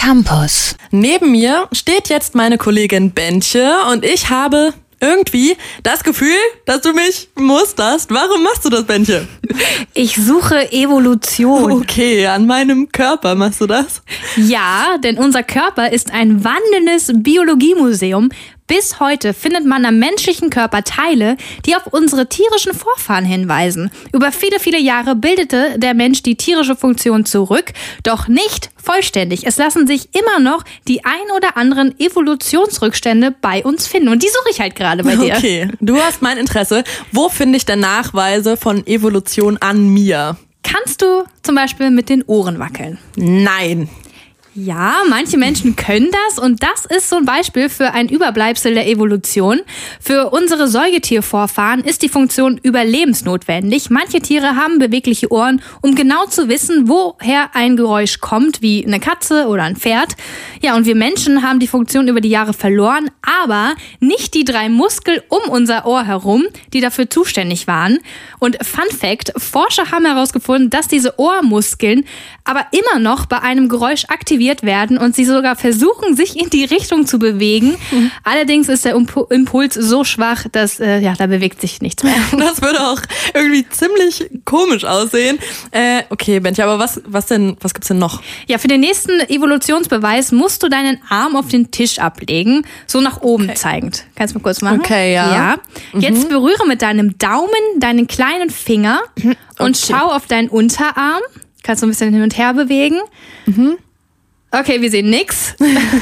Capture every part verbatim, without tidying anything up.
Campus. Neben mir steht jetzt meine Kollegin Bentje und ich habe irgendwie das Gefühl, dass du mich musterst. Warum machst du das, Bentje? Ich suche Evolution. Okay, an meinem Körper machst du das? Ja, denn unser Körper ist ein wandelndes Biologiemuseum. Bis heute findet man am menschlichen Körper Teile, die auf unsere tierischen Vorfahren hinweisen. Über viele, viele Jahre bildete der Mensch die tierische Funktion zurück, doch nicht vollständig. Es lassen sich immer noch die ein oder anderen Evolutionsrückstände bei uns finden. Und die suche ich halt gerade bei dir. Okay, du hast mein Interesse. Wo finde ich denn Nachweise von Evolution an mir? Kannst du zum Beispiel mit den Ohren wackeln? Nein. Ja, manche Menschen können das und das ist so ein Beispiel für ein Überbleibsel der Evolution. Für unsere Säugetiervorfahren ist die Funktion überlebensnotwendig. Manche Tiere haben bewegliche Ohren, um genau zu wissen, woher ein Geräusch kommt, wie eine Katze oder ein Pferd. Ja, und wir Menschen haben die Funktion über die Jahre verloren, aber nicht die drei Muskeln um unser Ohr herum, die dafür zuständig waren. Und Fun Fact, Forscher haben herausgefunden, dass diese Ohrmuskeln aber immer noch bei einem Geräusch aktiviert werden und sie sogar versuchen, sich in die Richtung zu bewegen. Mhm. Allerdings ist der Impuls so schwach, dass äh, ja, da bewegt sich nichts mehr. Das würde auch irgendwie ziemlich komisch aussehen. Äh, okay, Bentje, aber was, was denn, was gibt's denn noch? Ja, für den nächsten Evolutionsbeweis musst du deinen Arm auf den Tisch ablegen, so nach oben okay. zeigend. Kannst du mal kurz machen? Okay, ja. ja. Mhm. Jetzt berühre mit deinem Daumen deinen kleinen Finger mhm. und okay. schau auf deinen Unterarm. Kannst du ein bisschen hin und her bewegen. Mhm. Okay, wir sehen nix.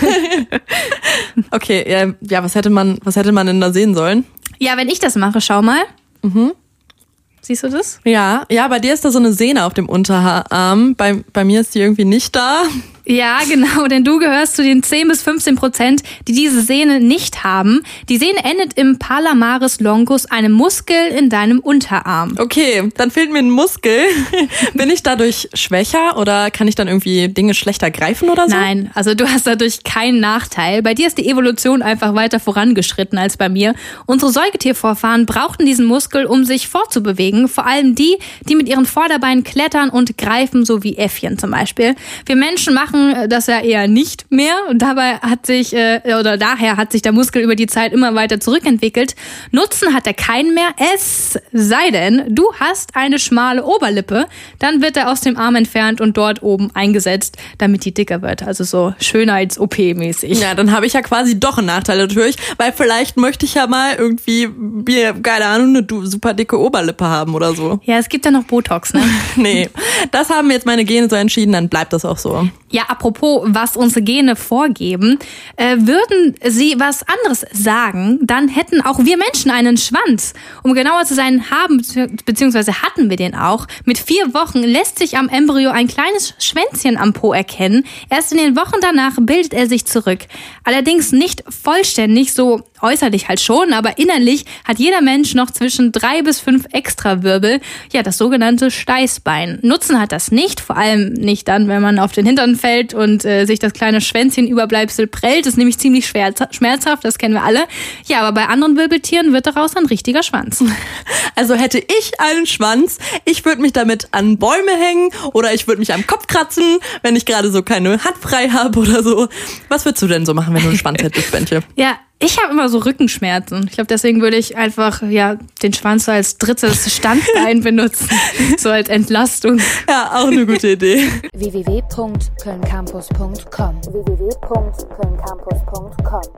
Okay, ja, ja, was hätte man, was hätte man denn da sehen sollen? Ja, wenn ich das mache, schau mal. Mhm. Siehst du das? Ja, ja, bei dir ist da so eine Sehne auf dem Unterarm. Bei, bei mir ist die irgendwie nicht da. Ja, genau, denn du gehörst zu den zehn bis fünfzehn Prozent, die diese Sehne nicht haben. Die Sehne endet im Palmaris longus, einem Muskel in deinem Unterarm. Okay, dann fehlt mir ein Muskel. Bin ich dadurch schwächer oder kann ich dann irgendwie Dinge schlechter greifen oder so? Nein, also du hast dadurch keinen Nachteil. Bei dir ist die Evolution einfach weiter vorangeschritten als bei mir. Unsere Säugetiervorfahren brauchten diesen Muskel, um sich fortzubewegen. Vor allem die, die mit ihren Vorderbeinen klettern und greifen, so wie Äffchen zum Beispiel. Wir Menschen machen das ja eher nicht mehr und dabei hat sich äh, oder daher hat sich der Muskel über die Zeit immer weiter zurückentwickelt. Nutzen hat er keinen mehr, es sei denn, du hast eine schmale Oberlippe, dann wird er aus dem Arm entfernt und dort oben eingesetzt, damit die dicker wird, also so Schönheits-O P-mäßig. Ja, dann habe ich ja quasi doch einen Nachteil natürlich, weil vielleicht möchte ich ja mal irgendwie, keine Ahnung, eine super dicke Oberlippe haben oder so. Ja, es gibt ja noch Botox, ne? Nee, das haben jetzt meine Gene so entschieden, dann bleibt das auch so. Ja, apropos, was unsere Gene vorgeben, äh, würden sie was anderes sagen, dann hätten auch wir Menschen einen Schwanz. Um genauer zu sein, haben beziehungsweise hatten wir den auch. Mit vier Wochen lässt sich am Embryo ein kleines Schwänzchen am Po erkennen. Erst in den Wochen danach bildet er sich zurück. Allerdings nicht vollständig, so äußerlich halt schon, aber innerlich hat jeder Mensch noch zwischen drei bis fünf Extrawirbel. Ja, das sogenannte Steißbein. Nutzen hat das nicht, vor allem nicht dann, wenn man auf den Hintern fällt und äh, sich das kleine Schwänzchenüberbleibsel prellt. Das ist nämlich ziemlich schmerzhaft, das kennen wir alle. Ja, aber bei anderen Wirbeltieren wird daraus ein richtiger Schwanz. Also hätte ich einen Schwanz, ich würde mich damit an Bäume hängen oder ich würde mich am Kopf kratzen, wenn ich gerade so keine Hand frei habe oder so. Was würdest du denn so machen, wenn du einen Schwanz hättest, Bentje? Ja, ich habe immer so Rückenschmerzen. Ich glaube, deswegen würde ich einfach ja den Schwanz so als drittes Standbein benutzen, so als Entlastung. Ja, auch eine gute Idee. w w w punkt köln campus punkt com w w w punkt köln campus punkt com